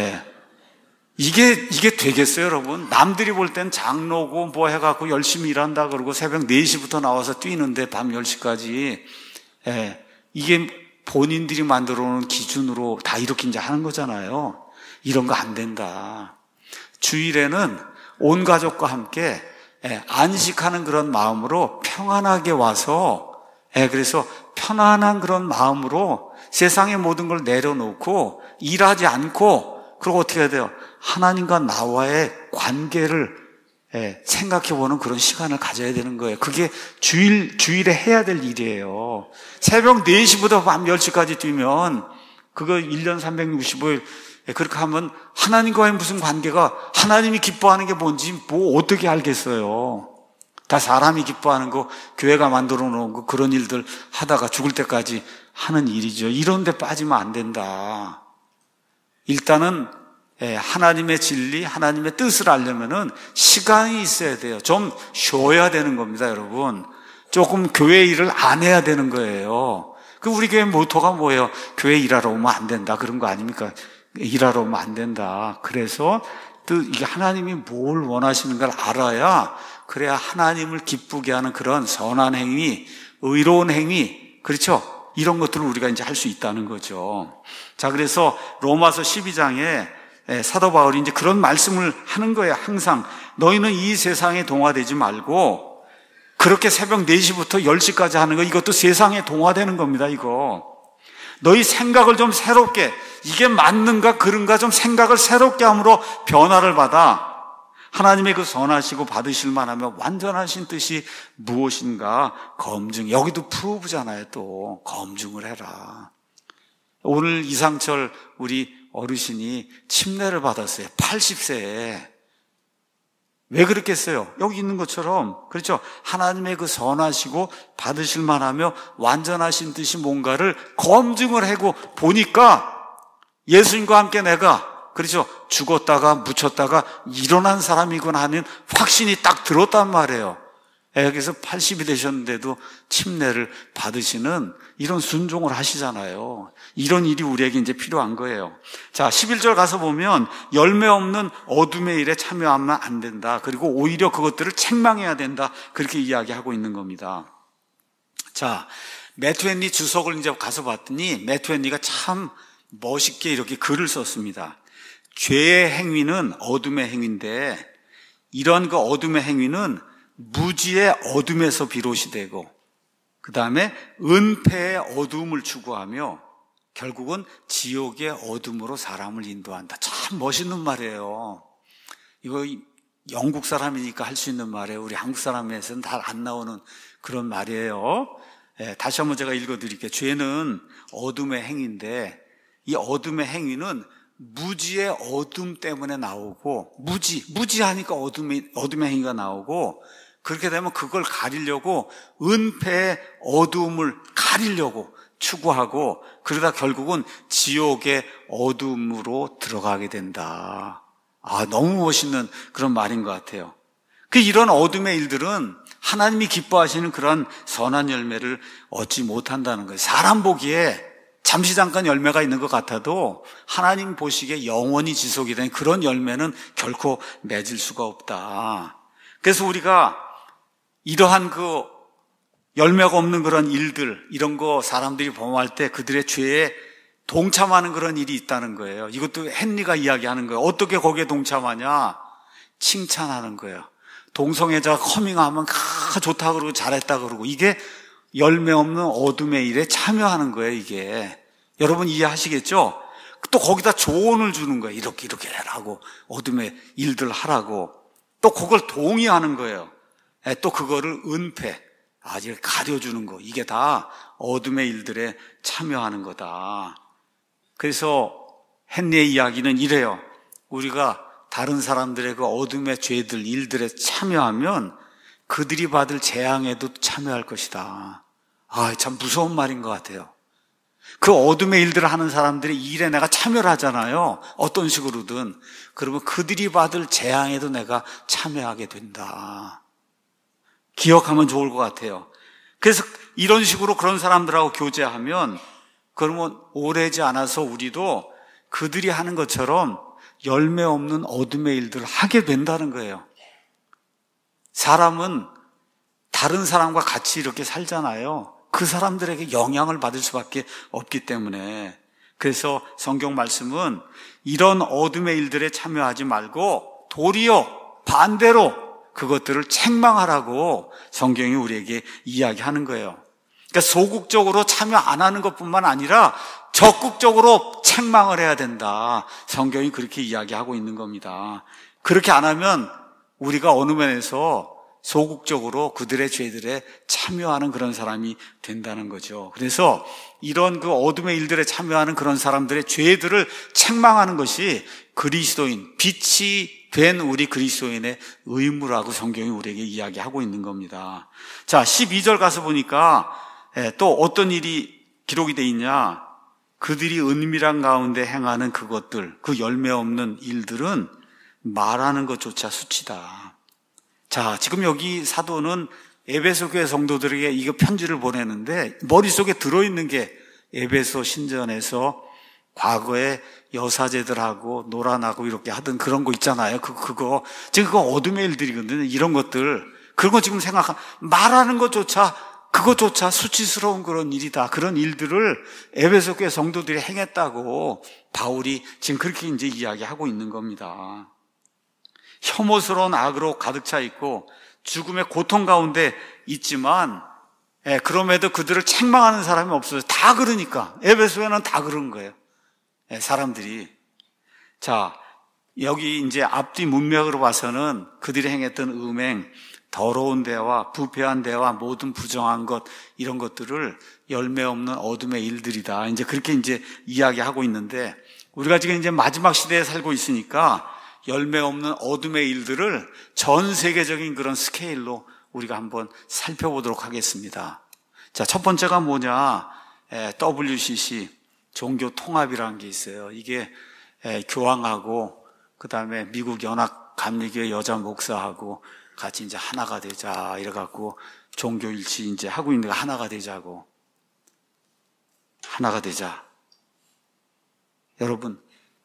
이게 되겠어요, 여러분? 남들이 볼 땐 장로고 뭐 해갖고 열심히 일한다 그러고 새벽 4시부터 나와서 뛰는데 밤 10시까지. 이게 본인들이 만들어 놓은 기준으로 다 이렇게 이제 하는 거잖아요. 이런 거 안 된다. 주일에는 온 가족과 함께 안식하는 그런 마음으로 평안하게 와서, 그래서 편안한 그런 마음으로 세상의 모든 걸 내려놓고 일하지 않고, 그리고 어떻게 해야 돼요? 하나님과 나와의 관계를 생각해보는 그런 시간을 가져야 되는 거예요. 그게 주일에 해야 될 일이에요. 새벽 4시부터 밤 10시까지 뛰면 그거 1년 365일 그렇게 하면 하나님과의 무슨 관계가, 하나님이 기뻐하는 게 뭔지 뭐 어떻게 알겠어요. 다 사람이 기뻐하는 거, 교회가 만들어 놓은 거, 그런 일들 하다가 죽을 때까지 하는 일이죠. 이런 데 빠지면 안 된다. 일단은 하나님의 진리, 하나님의 뜻을 알려면은 시간이 있어야 돼요. 좀 쉬어야 되는 겁니다, 여러분. 조금 교회 일을 안 해야 되는 거예요. 그 우리 교회 모토가 뭐예요? 교회 일하러 오면 안 된다, 그런 거 아닙니까? 일하러 오면 안 된다. 그래서 또 이게 하나님이 뭘 원하시는 걸 알아야, 그래야 하나님을 기쁘게 하는 그런 선한 행위, 의로운 행위, 그렇죠? 이런 것들을 우리가 이제 할 수 있다는 거죠. 자, 그래서 로마서 12장에 사도 바울이 이제 그런 말씀을 하는 거예요. 항상 너희는 이 세상에 동화되지 말고, 그렇게 새벽 4시부터 10시까지 하는 거, 이것도 세상에 동화되는 겁니다. 이거 너희 생각을 좀 새롭게, 이게 맞는가 그런가 좀 생각을 새롭게 함으로 변화를 받아 하나님의 그 선하시고 받으실 만하며 완전하신 뜻이 무엇인가 검증. 여기도 프로브잖아요. 또 검증을 해라. 오늘 이상철 우리 어르신이 침례를 받았어요. 80세에. 왜 그렇겠어요? 여기 있는 것처럼, 그렇죠? 하나님의 그 선하시고 받으실 만하며 완전하신 뜻이 뭔가를 검증을 하고 보니까 예수님과 함께 내가, 그렇죠, 죽었다가 묻혔다가 일어난 사람이구나 하는 확신이 딱 들었단 말이에요. 여기서 80이 되셨는데도 침례를 받으시는 이런 순종을 하시잖아요. 이런 일이 우리에게 이제 필요한 거예요. 자, 11절 가서 보면 열매 없는 어둠의 일에 참여하면 안 된다. 그리고 오히려 그것들을 책망해야 된다. 그렇게 이야기하고 있는 겁니다. 자, 매튜 헨리 주석을 이제 가서 봤더니 매튜 헨리가 참 멋있게 이렇게 글을 썼습니다. 죄의 행위는 어둠의 행위인데, 이런 그 어둠의 행위는 무지의 어둠에서 비롯이 되고, 그 다음에 은폐의 어둠을 추구하며 결국은 지옥의 어둠으로 사람을 인도한다. 참 멋있는 말이에요. 이거 영국 사람이니까 할 수 있는 말이에요. 우리 한국 사람에서는 잘 안 나오는 그런 말이에요. 다시 한번 제가 읽어드릴게요. 죄는 어둠의 행위인데, 이 어둠의 행위는 무지의 어둠 때문에 나오고, 무지하니까 어둠의 행위가 나오고, 그렇게 되면 그걸 가리려고 은폐의 어둠을 가리려고 추구하고, 그러다 결국은 지옥의 어둠으로 들어가게 된다. 아, 너무 멋있는 그런 말인 것 같아요. 이런 어둠의 일들은 하나님이 기뻐하시는 그런 선한 열매를 얻지 못한다는 거예요. 사람 보기에 잠시 잠깐 열매가 있는 것 같아도 하나님 보시기에 영원히 지속이 된 그런 열매는 결코 맺을 수가 없다. 그래서 우리가 이러한 그 열매가 없는 그런 일들, 이런 거 사람들이 범할 때 그들의 죄에 동참하는 그런 일이 있다는 거예요. 이것도 헨리가 이야기하는 거예요. 어떻게 거기에 동참하냐? 칭찬하는 거예요. 동성애자가 커밍하면 좋다 그러고 잘했다 그러고, 이게 열매 없는 어둠의 일에 참여하는 거예요, 이게. 여러분 이해하시겠죠? 또 거기다 조언을 주는 거예요. 이렇게 해라고, 어둠의 일들 하라고. 또 그걸 동의하는 거예요. 또 그거를 은폐, 이렇게 가려주는 거. 이게 다 어둠의 일들에 참여하는 거다. 그래서 헨리의 이야기는 이래요. 우리가 다른 사람들의 그 어둠의 죄들, 일들에 참여하면 그들이 받을 재앙에도 참여할 것이다. 참 무서운 말인 것 같아요. 그 어둠의 일들을 하는 사람들이 이 일에 내가 참여를 하잖아요. 어떤 식으로든. 그러면 그들이 받을 재앙에도 내가 참여하게 된다. 기억하면 좋을 것 같아요. 그래서 이런 식으로 그런 사람들하고 교제하면, 그러면 오래지 않아서 우리도 그들이 하는 것처럼 열매 없는 어둠의 일들을 하게 된다는 거예요. 사람은 다른 사람과 같이 이렇게 살잖아요. 그 사람들에게 영향을 받을 수밖에 없기 때문에. 그래서 성경 말씀은 이런 어둠의 일들에 참여하지 말고 도리어 반대로 그것들을 책망하라고 성경이 우리에게 이야기하는 거예요. 그러니까 소극적으로 참여 안 하는 것뿐만 아니라 적극적으로 책망을 해야 된다. 성경이 그렇게 이야기하고 있는 겁니다. 그렇게 안 하면 우리가 어느 면에서 소극적으로 그들의 죄들에 참여하는 그런 사람이 된다는 거죠. 그래서 이런 그 어둠의 일들에 참여하는 그런 사람들의 죄들을 책망하는 것이 그리스도인, 빛이 된 우리 그리스도인의 의무라고 성경이 우리에게 이야기하고 있는 겁니다. 자, 12절 가서 보니까 또 어떤 일이 기록이 돼 있냐? 그들이 은밀한 가운데 행하는 그것들, 그 열매 없는 일들은 말하는 것조차 수치다. 자, 지금 여기 사도는 에베소 교회 성도들에게 이거 편지를 보내는데 머릿속에 들어있는 게 에베소 신전에서 과거에 여사제들하고 노란하고 이렇게 하던 그런 거 있잖아요. 그거 지금 그거 어둠의 일들이거든요. 이런 것들, 그런 거 지금 말하는 그것조차 수치스러운 그런 일이다. 그런 일들을 에베소 교회 성도들이 행했다고 바울이 지금 그렇게 이제 이야기하고 있는 겁니다. 혐오스러운 악으로 가득 차 있고 죽음의 고통 가운데 있지만 그럼에도 그들을 책망하는 사람이 없어요. 다 그러니까. 에베소에는 다 그런 거예요. 사람들이. 자, 여기 이제 앞뒤 문맥으로 봐서는 그들이 행했던 음행, 더러운 대화, 부패한 대화, 모든 부정한 것, 이런 것들을 열매 없는 어둠의 일들이다. 이제 그렇게 이제 이야기하고 있는데, 우리가 지금 이제 마지막 시대에 살고 있으니까 열매 없는 어둠의 일들을 전 세계적인 그런 스케일로 우리가 한번 살펴보도록 하겠습니다. 자, 첫 번째가 뭐냐? WCC, 종교 통합이라는 게 있어요. 이게 교황하고 그다음에 미국 연합 감리교회 여자 목사하고 같이 이제 하나가 되자 이래갖고 종교 일치 이제 하고 있는 거 하나가 되자고. 하나가 되자. 여러분,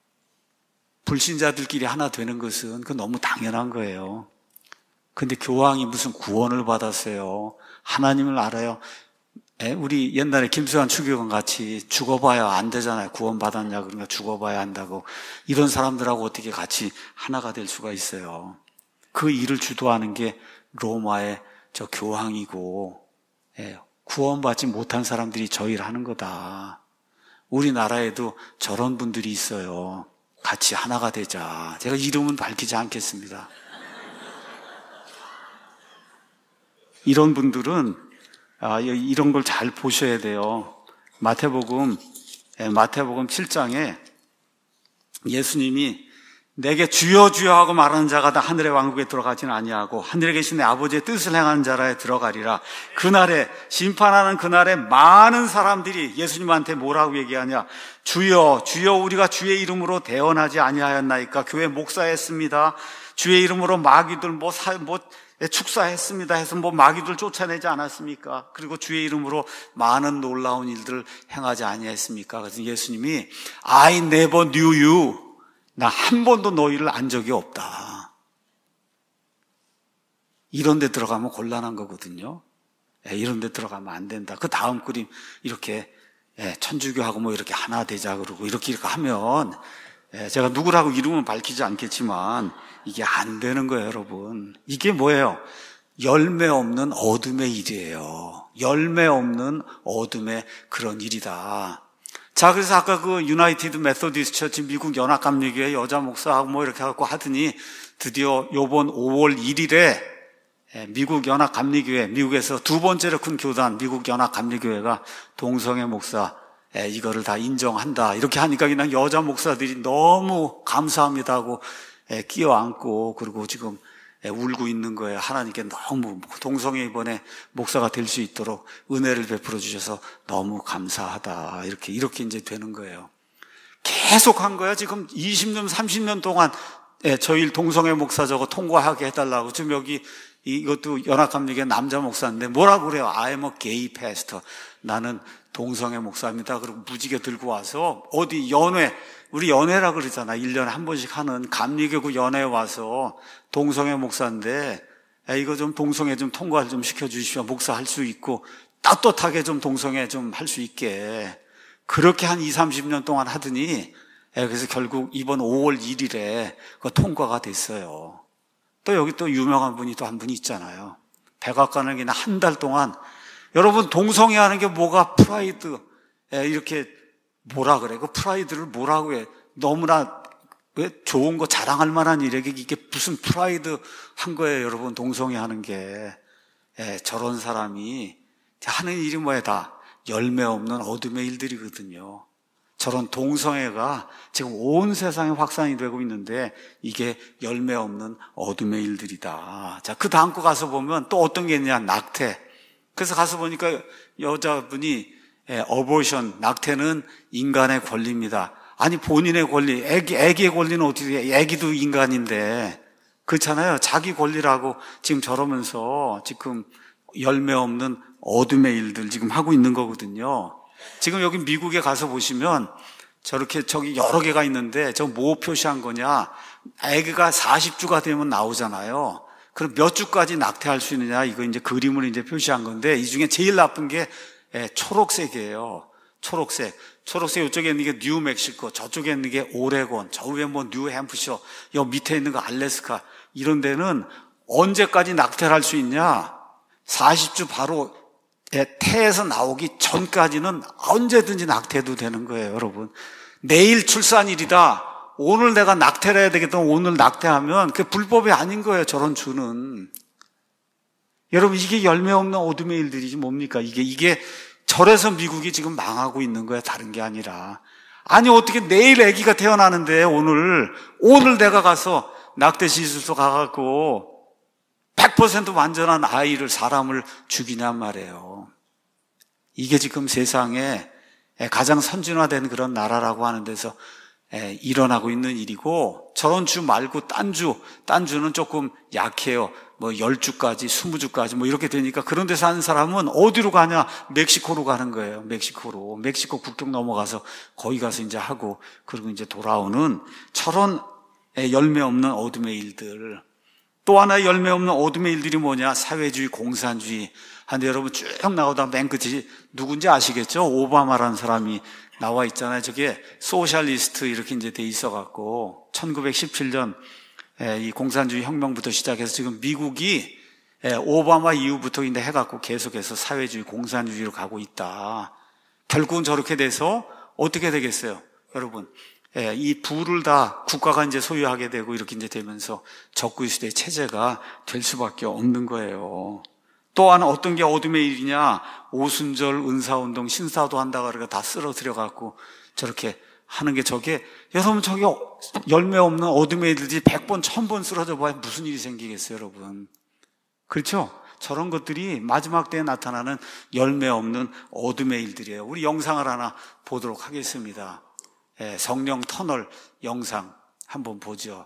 불신자들끼리 하나 되는 것은 그 너무 당연한 거예요. 근데 교황이 무슨 구원을 받았어요? 하나님을 알아요? 우리 옛날에 김수환 추기관 같이 죽어봐야 안 되잖아요. 구원 받았냐 그러니까 죽어봐야 한다고. 이런 사람들하고 어떻게 같이 하나가 될 수가 있어요? 그 일을 주도하는 게 로마의 저 교황이고, 구원받지 못한 사람들이 저 일을 하는 거다. 우리나라에도 저런 분들이 있어요. 같이 하나가 되자. 제가 이름은 밝히지 않겠습니다. 이런 분들은 이런 걸 잘 보셔야 돼요. 마태복음 7장에 예수님이 내게 주여 주여 하고 말하는 자가 다 하늘의 왕국에 들어가지는 아니하고 하늘에 계신 내 아버지의 뜻을 행하는 자라에 들어가리라. 그날에 심판하는 그날에 많은 사람들이 예수님한테 뭐라고 얘기하냐? 주여 주여 우리가 주의 이름으로 대언하지 아니하였나이까? 교회 목사했습니다. 주의 이름으로 마귀들 축사했습니다 해서 마귀들 쫓아내지 않았습니까? 그리고 주의 이름으로 많은 놀라운 일들을 행하지 아니했습니까? 그래서 예수님이 I never knew you. 나 한 번도 너희를 안 적이 없다. 이런 데 들어가면 곤란한 거거든요. 이런 데 들어가면 안 된다. 그 다음 그림 이렇게 천주교하고 이렇게 하나 되자 그러고 이렇게 하면 제가 누구라고 이름은 밝히지 않겠지만 이게 안 되는 거예요, 여러분. 이게 뭐예요? 열매 없는 어둠의 일이에요. 열매 없는 어둠의 그런 일이다. 자, 그래서 아까 그 유나이티드 메소디스트 처치 미국 연합감리교회 여자 목사하고 이렇게 하고 하더니 드디어 요번 5월 1일에 미국 연합감리교회, 미국에서 두 번째로 큰 교단 미국 연합감리교회가 동성애 목사 이거를 다 인정한다. 이렇게 하니까 그냥 여자 목사들이 너무 감사합니다 하고 끼어안고 그리고 지금 울고 있는 거예요. 하나님께 너무 동성애 이번에 목사가 될 수 있도록 은혜를 베풀어 주셔서 너무 감사하다. 이렇게 이제 되는 거예요. 계속 한 거야. 지금 20년, 30년 동안 저희 동성애 목사 저거 통과하게 해달라고. 지금 여기 이것도 연합감리교회 남자 목사인데 뭐라고 그래요? I'm a gay pastor. 나는 동성애 목사입니다. 그리고 무지개 들고 와서 어디 우리 연회라 그러잖아. 1년에 한 번씩 하는 감리교구 연회에 와서 동성애 목사인데 이거 좀 동성애 좀 통과를 좀 시켜주십시오. 목사 할 수 있고 떳떳하게 좀 동성애 좀 할 수 있게. 그렇게 한 20, 30년 동안 하더니 그래서 결국 이번 5월 1일에 그 통과가 됐어요. 또 여기 또 유명한 분이 또 한 분이 있잖아요. 백악관을 그냥 한 달 동안 여러분 동성애 하는 게 뭐가 프라이드 이렇게 뭐라 그래? 그 프라이드를 뭐라고 해? 너무나 왜 좋은 거 자랑할 만한 일에게 이게 무슨 프라이드 한 거예요, 여러분. 동성애 하는 게. 저런 사람이 하는 일이 뭐야? 다 열매 없는 어둠의 일들이거든요. 저런 동성애가 지금 온 세상에 확산이 되고 있는데 이게 열매 없는 어둠의 일들이다. 자, 그 다음 거 가서 보면 또 어떤 게 있냐? 낙태. 그래서 가서 보니까 여자분이 어보션, 낙태는 인간의 권리입니다. 아니, 본인의 권리, 애기의 권리는 어떻게 해? 애기도 인간인데. 그렇잖아요. 자기 권리라고 지금 저러면서 지금 열매 없는 어둠의 일들 지금 하고 있는 거거든요. 지금 여기 미국에 가서 보시면 저기 여러 개가 있는데 저 뭐 표시한 거냐? 애기가 40주가 되면 나오잖아요. 그럼 몇 주까지 낙태할 수 있느냐? 이거 이제 그림을 이제 표시한 건데 이 중에 제일 나쁜 게 초록색이에요. 초록색 이쪽에 있는 게 뉴멕시코, 저쪽에 있는 게 오레곤, 저 위에 뭐 뉴햄프셔, 여 밑에 있는 거 알래스카, 이런 데는 언제까지 낙태를 할 수 있냐? 40주 바로 태에서 나오기 전까지는 언제든지 낙태도 되는 거예요, 여러분. 내일 출산일이다. 오늘 내가 낙태를 해야 되겠다. 오늘 낙태하면 그게 불법이 아닌 거예요, 저런 주는. 여러분, 이게 열매 없는 어둠의 일들이지 뭡니까? 이게 저래서 미국이 지금 망하고 있는 거야, 다른 게 아니라. 아니, 어떻게 내일 아기가 태어나는데 오늘 내가 가서 낙태 시술소 가갖고 100% 완전한 아이를, 사람을 죽이냔 말이에요. 이게 지금 세상에 가장 선진화된 그런 나라라고 하는 데서 일어나고 있는 일이고, 저런 주 말고 딴 주는 조금 약해요. 뭐 10주까지 20주까지 뭐 이렇게 되니까 그런 데 사는 사람은 어디로 가냐? 멕시코로 가는 거예요. 멕시코 국경 넘어가서 거기 가서 이제 하고, 그리고 이제 돌아오는 저런 열매 없는 어둠의 일들. 또 하나의 열매 없는 어둠의 일들이 뭐냐? 사회주의, 공산주의. 한데 여러분 쭉 나오다 맨 끝이 누군지 아시겠죠? 오바마라는 사람이 나와 있잖아요. 저게 소셜리스트 이렇게 이제 돼 있어갖고 1917년 이 공산주의 혁명부터 시작해서 지금 미국이 오바마 이후부터 이제 해갖고 계속해서 사회주의, 공산주의로 가고 있다. 결국은 저렇게 돼서 어떻게 되겠어요, 여러분? 이 부를 다 국가가 이제 소유하게 되고 이렇게 이제 되면서 적구의 시대 체제가 될 수밖에 없는 거예요. 또한 어떤 게 어둠의 일이냐? 오순절, 은사운동, 신사도 한다고 그러니까 다 쓰러뜨려 갖고 저렇게 하는 게 저게, 여러분 저게 열매 없는 어둠의 일들이 100번, 1000번 쓰러져 봐야 무슨 일이 생기겠어요, 여러분? 그렇죠? 저런 것들이 마지막 때에 나타나는 열매 없는 어둠의 일들이에요. 우리 영상을 하나 보도록 하겠습니다. 성령 터널 영상 한번 보죠.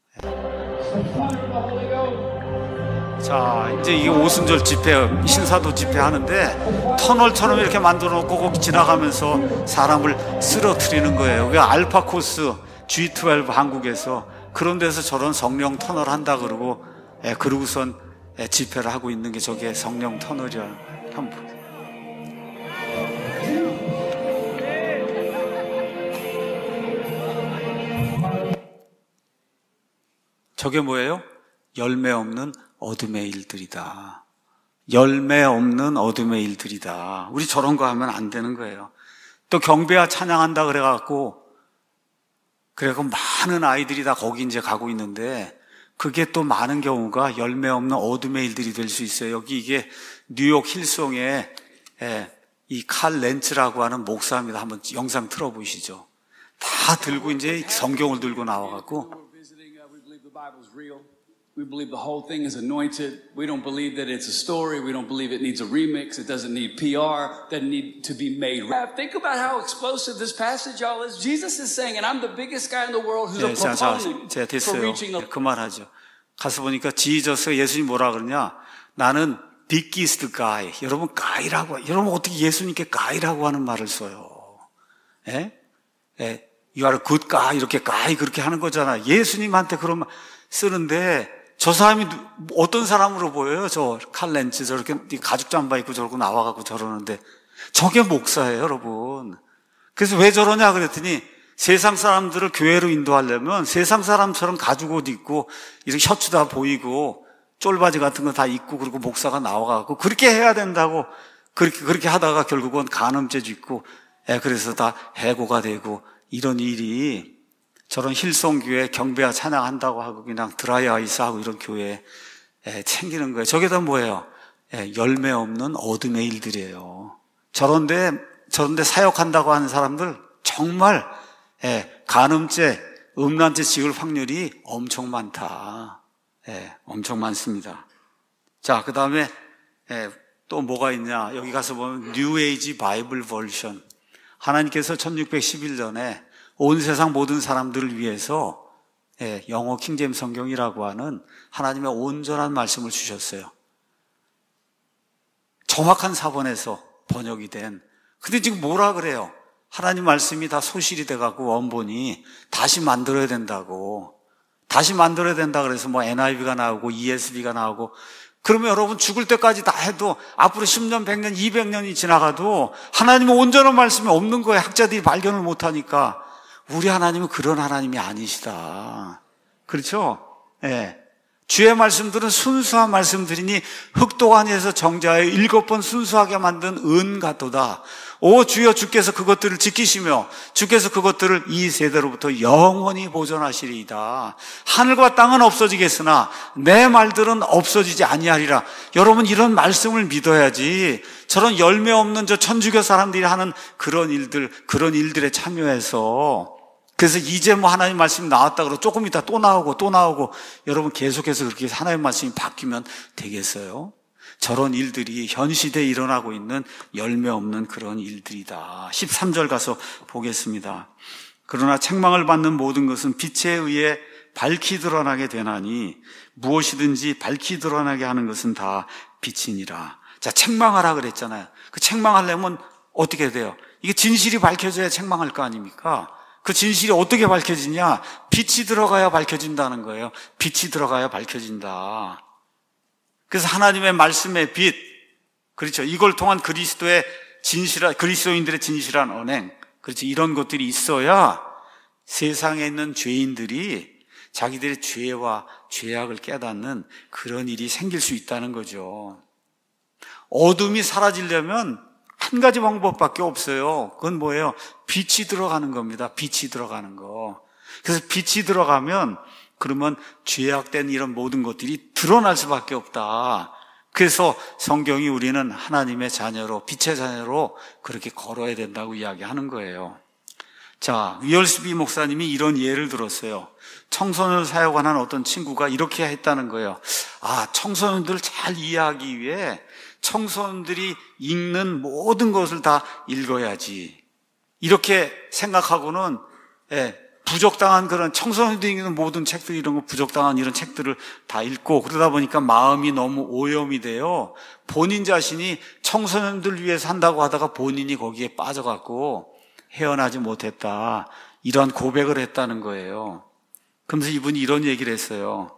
자, 이제 이게 오순절 집회, 신사도 집회 하는데 터널처럼 이렇게 만들어 놓고 거기 지나가면서 사람을 쓰러뜨리는 거예요. 그게 알파 코스 G12 한국에서 그런 데서 저런 성령 터널 한다 그러고, 그러고선 집회를 하고 있는 게 저게 성령 터널이야. 한번 보세요. 저게 뭐예요? 열매 없는 어둠의 일들이다. 열매 없는 어둠의 일들이다. 우리 저런 거 하면 안 되는 거예요. 또 경배와 찬양한다 그래갖고 많은 아이들이 다 거기 이제 가고 있는데 그게 또 많은 경우가 열매 없는 어둠의 일들이 될 수 있어요. 여기 이게 뉴욕 힐송에 이 칼 렌츠라고 하는 목사입니다. 한번 영상 틀어보시죠. 다 들고 이제 성경을 들고 나와갖고 We believe the whole thing is anointed. We don't believe that it's a story. We don't believe it needs a remix. It doesn't need PR. Doesn't need to be made. Think about how explosive this passage all is. Jesus is saying, and I'm the biggest guy in the world who's a proponent for reaching a... 그만하죠. 가서 보니까 지저스 예수님 뭐라 그러냐? 나는 biggest guy. 여러분 guy라고. 여러분 어떻게 예수님께 guy라고 하는 말을 써요? You are a good guy. 이렇게 guy 그렇게 하는 거잖아. 예수님한테 그런 말 쓰는데 저 사람이 어떤 사람으로 보여요? 저 칼렌츠 저렇게 가죽 잠바 입고 저러고 나와갖고 저러는데 저게 목사예요, 여러분. 그래서 왜 저러냐 그랬더니 세상 사람들을 교회로 인도하려면 세상 사람처럼 가죽 옷 입고 이렇게 셔츠 다 보이고 쫄바지 같은 거 다 입고 그리고 목사가 나와갖고 그렇게 해야 된다고 그렇게 하다가 결국은 간음죄 짓고 그래서 다 해고가 되고 이런 일이 저런 힐송교회 경배와 찬양한다고 하고 그냥 드라이아이스 하고 이런 교회 챙기는 거예요. 저게 다 뭐예요? 열매 없는 어둠의 일들이에요. 저런데 사역한다고 하는 사람들 정말 간음죄, 음란죄 지을 확률이 엄청 많다. 엄청 많습니다. 자, 그 다음에 또 뭐가 있냐? 여기 가서 보면 뉴 에이지 바이블 버전. 하나님께서 1611년에 온 세상 모든 사람들을 위해서 영어 킹제임스 성경이라고 하는 하나님의 온전한 말씀을 주셨어요. 정확한 사본에서 번역이 된. 근데 지금 뭐라 그래요? 하나님 말씀이 다 소실이 돼갖고 원본이 다시 만들어야 된다고. 다시 만들어야 된다 그래서 뭐 NIV가 나오고 ESV가 나오고. 그러면 여러분 죽을 때까지 다 해도 앞으로 10년, 100년, 200년이 지나가도 하나님은 온전한 말씀이 없는 거예요. 학자들이 발견을 못하니까. 우리 하나님은 그런 하나님이 아니시다. 그렇죠? 주의 말씀들은 순수한 말씀들이니 흑도가니에서 정자에 7번 순수하게 만든 은 같도다. 오 주여, 주께서 그것들을 지키시며 주께서 그것들을 이 세대로부터 영원히 보존하시리이다. 하늘과 땅은 없어지겠으나 내 말들은 없어지지 아니하리라. 여러분, 이런 말씀을 믿어야지 저런 열매 없는 저 천주교 사람들이 하는 그런 일들에 참여해서, 그래서 이제 뭐 하나님 말씀이 나왔다 그러고 조금 이따 또 나오고 여러분 계속해서 그렇게 하나님 말씀이 바뀌면 되겠어요? 저런 일들이 현 시대에 일어나고 있는 열매 없는 그런 일들이다. 13절 가서 보겠습니다. 그러나 책망을 받는 모든 것은 빛에 의해 밝히 드러나게 되나니 무엇이든지 밝히 드러나게 하는 것은 다 빛이니라. 자, 책망하라 그랬잖아요. 그 책망하려면 어떻게 돼요? 이게 진실이 밝혀져야 책망할 거 아닙니까? 그 진실이 어떻게 밝혀지냐? 빛이 들어가야 밝혀진다는 거예요. 빛이 들어가야 밝혀진다. 그래서 하나님의 말씀의 빛, 그렇죠. 이걸 통한 그리스도인들의 진실한 언행, 그렇죠. 이런 것들이 있어야 세상에 있는 죄인들이 자기들의 죄와 죄악을 깨닫는 그런 일이 생길 수 있다는 거죠. 어둠이 사라지려면 한 가지 방법밖에 없어요. 그건 뭐예요? 빛이 들어가는 겁니다. 빛이 들어가는 거. 그래서 빛이 들어가면 그러면 죄악된 이런 모든 것들이 드러날 수밖에 없다. 그래서 성경이 우리는 하나님의 자녀로, 빛의 자녀로 그렇게 걸어야 된다고 이야기하는 거예요. 자, 위얼스비 목사님이 이런 예를 들었어요. 청소년을 사역하는 어떤 친구가 이렇게 했다는 거예요. 청소년들을 잘 이해하기 위해 청소년들이 읽는 모든 것을 다 읽어야지. 이렇게 생각하고는 부적당한 그런 청소년들이 읽는 모든 책들, 이런 거 부적당한 이런 책들을 다 읽고 그러다 보니까 마음이 너무 오염이 돼요. 본인 자신이 청소년들 위해서 한다고 하다가 본인이 거기에 빠져갖고 헤어나지 못했다. 이런 고백을 했다는 거예요. 그러면서 이분이 이런 얘기를 했어요.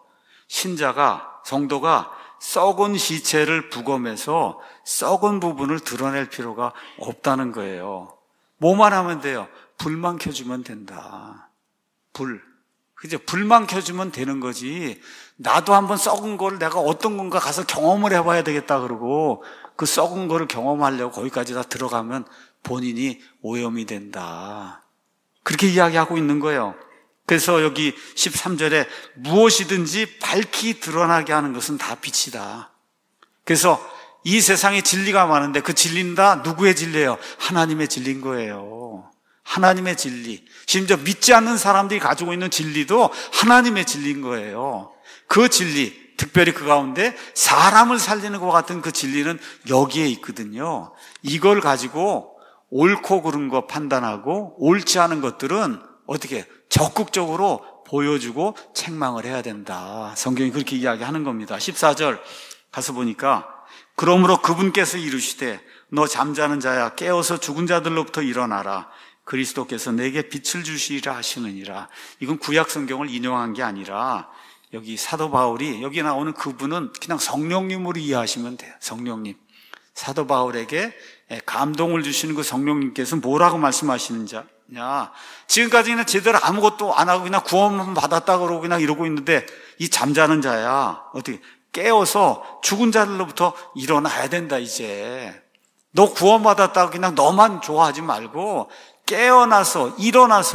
성도가 썩은 시체를 부검해서 썩은 부분을 드러낼 필요가 없다는 거예요. 뭐만 하면 돼요? 불만 켜주면 된다. 그죠? 불만 켜주면 되는 거지. 나도 한번 썩은 거를 내가 어떤 건가 가서 경험을 해봐야 되겠다 그러고 그 썩은 거를 경험하려고 거기까지 다 들어가면 본인이 오염이 된다. 그렇게 이야기하고 있는 거예요. 그래서 여기 13절에 무엇이든지 밝히 드러나게 하는 것은 다 빛이다. 그래서 이 세상에 진리가 많은데 그 진리는 다 누구의 진리예요? 하나님의 진리인 거예요. 하나님의 진리. 심지어 믿지 않는 사람들이 가지고 있는 진리도 하나님의 진리인 거예요. 그 진리, 특별히 그 가운데 사람을 살리는 것 같은 그 진리는 여기에 있거든요. 이걸 가지고 옳고 그른 거 판단하고 옳지 않은 것들은 어떻게 적극적으로 보여주고 책망을 해야 된다. 성경이 그렇게 이야기하는 겁니다. 14절 가서 보니까 그러므로 그분께서 이르시되 너 잠자는 자야 깨어서 죽은 자들로부터 일어나라. 그리스도께서 내게 빛을 주시리라 하시느니라. 이건 구약 성경을 인용한 게 아니라 여기 사도 바울이 여기 나오는 그분은 그냥 성령님으로 이해하시면 돼요. 성령님. 사도 바울에게 감동을 주시는 그 성령님께서 뭐라고 말씀하시는지 지금까지는 제대로 아무것도 안 하고 그냥 구원만 받았다 그러고 그냥 이러고 있는데 이 잠자는 자야 어떻게 깨어서 죽은 자들로부터 일어나야 된다. 이제 너 구원받았다고 그냥 너만 좋아하지 말고 깨어나서 일어나서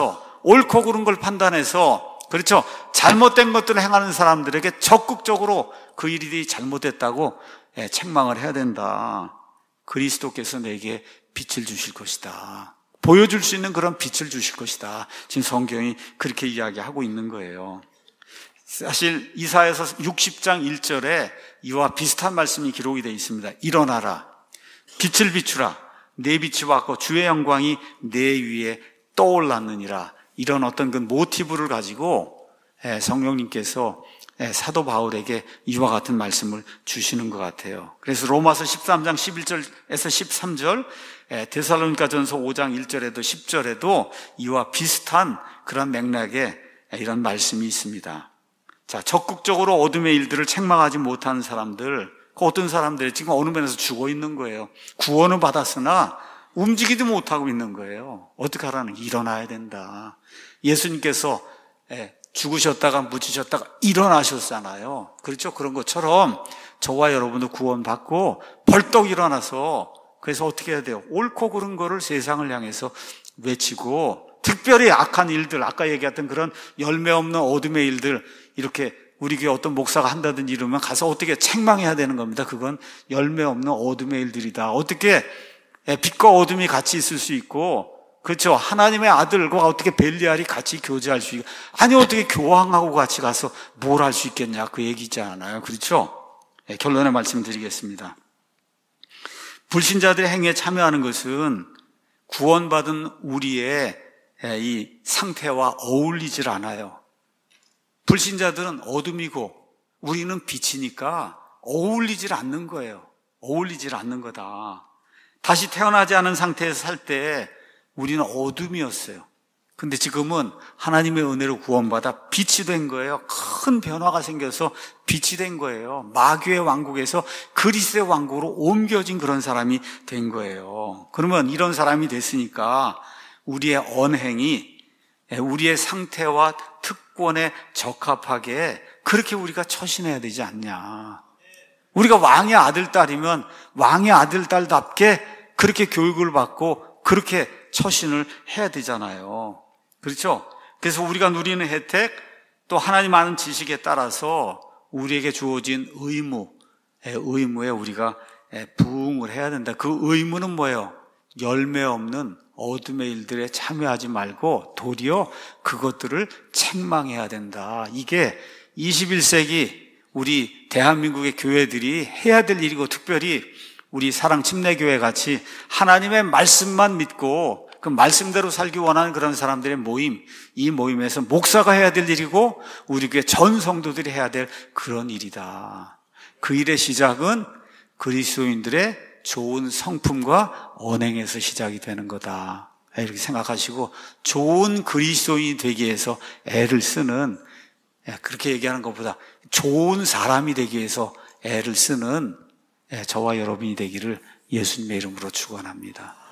옳고 그른 걸 판단해서, 그렇죠, 잘못된 것들을 행하는 사람들에게 적극적으로 그 일이 잘못됐다고 책망을 해야 된다. 그리스도께서 내게 빛을 주실 것이다. 보여줄 수 있는 그런 빛을 주실 것이다. 지금 성경이 그렇게 이야기하고 있는 거예요. 사실 이사야서 60장 1절에 이와 비슷한 말씀이 기록이 되어 있습니다. 일어나라, 빛을 비추라, 내 빛이 왔고 주의 영광이 내 위에 떠올랐느니라. 이런 어떤 그 모티브를 가지고 성령님께서 사도 바울에게 이와 같은 말씀을 주시는 것 같아요. 그래서 로마서 13장 11절에서 13절, 데살로니가전서 5장 1절에도 10절에도 이와 비슷한 그런 맥락의 이런 말씀이 있습니다. 자, 적극적으로 어둠의 일들을 책망하지 못하는 사람들, 그 어떤 사람들이 지금 어느 면에서 죽어 있는 거예요. 구원을 받았으나 움직이지 못하고 있는 거예요. 어떻게 하라는, 일어나야 된다. 예수님께서 죽으셨다가 묻히셨다가 일어나셨잖아요. 그렇죠? 그런 것처럼 저와 여러분도 구원받고 벌떡 일어나서, 그래서 어떻게 해야 돼요? 옳고 그른 거를 세상을 향해서 외치고, 특별히 악한 일들, 아까 얘기했던 그런 열매 없는 어둠의 일들, 이렇게 우리 교회 어떤 목사가 한다든지 이러면 가서 어떻게 책망해야 되는 겁니다. 그건 열매 없는 어둠의 일들이다. 어떻게 빛과 어둠이 같이 있을 수 있고, 그렇죠, 하나님의 아들과 어떻게 벨리알이 같이 교제할 수 있고, 아니 어떻게 교황하고 같이 가서 뭘 할 수 있겠냐, 그 얘기잖아요. 그렇죠? 결론의 말씀 드리겠습니다. 불신자들의 행위에 참여하는 것은 구원받은 우리의 이 상태와 어울리질 않아요. 불신자들은 어둠이고 우리는 빛이니까 어울리질 않는 거예요. 어울리질 않는 거다. 다시 태어나지 않은 상태에서 살 때 우리는 어둠이었어요. 근데 지금은 하나님의 은혜로 구원받아 빛이 된 거예요. 큰 변화가 생겨서 빛이 된 거예요. 마귀의 왕국에서 그리스도의 왕국으로 옮겨진 그런 사람이 된 거예요. 그러면 이런 사람이 됐으니까 우리의 언행이 우리의 상태와 특권에 적합하게 그렇게 우리가 처신해야 되지 않냐. 우리가 왕의 아들, 딸이면 왕의 아들, 딸답게 그렇게 교육을 받고 그렇게 처신을 해야 되잖아요. 그렇죠? 그래서 우리가 누리는 혜택, 또 하나님 아는 지식에 따라서 우리에게 주어진 의무에 우리가 부응을 해야 된다. 그 의무는 뭐예요? 열매 없는 어둠의 일들에 참여하지 말고 도리어 그것들을 책망해야 된다. 이게 21세기 우리 대한민국의 교회들이 해야 될 일이고, 특별히 우리 사랑 침례교회 같이 하나님의 말씀만 믿고 그 말씀대로 살기 원하는 그런 사람들의 모임, 이 모임에서 목사가 해야 될 일이고 우리 교회 전 성도들이 해야 될 그런 일이다. 그 일의 시작은 그리스도인들의 좋은 성품과 언행에서 시작이 되는 거다. 이렇게 생각하시고 좋은 그리스도인이 되기 위해서 애를 쓰는, 그렇게 얘기하는 것보다 좋은 사람이 되기 위해서 애를 쓰는 저와 여러분이 되기를 예수님의 이름으로 축원합니다.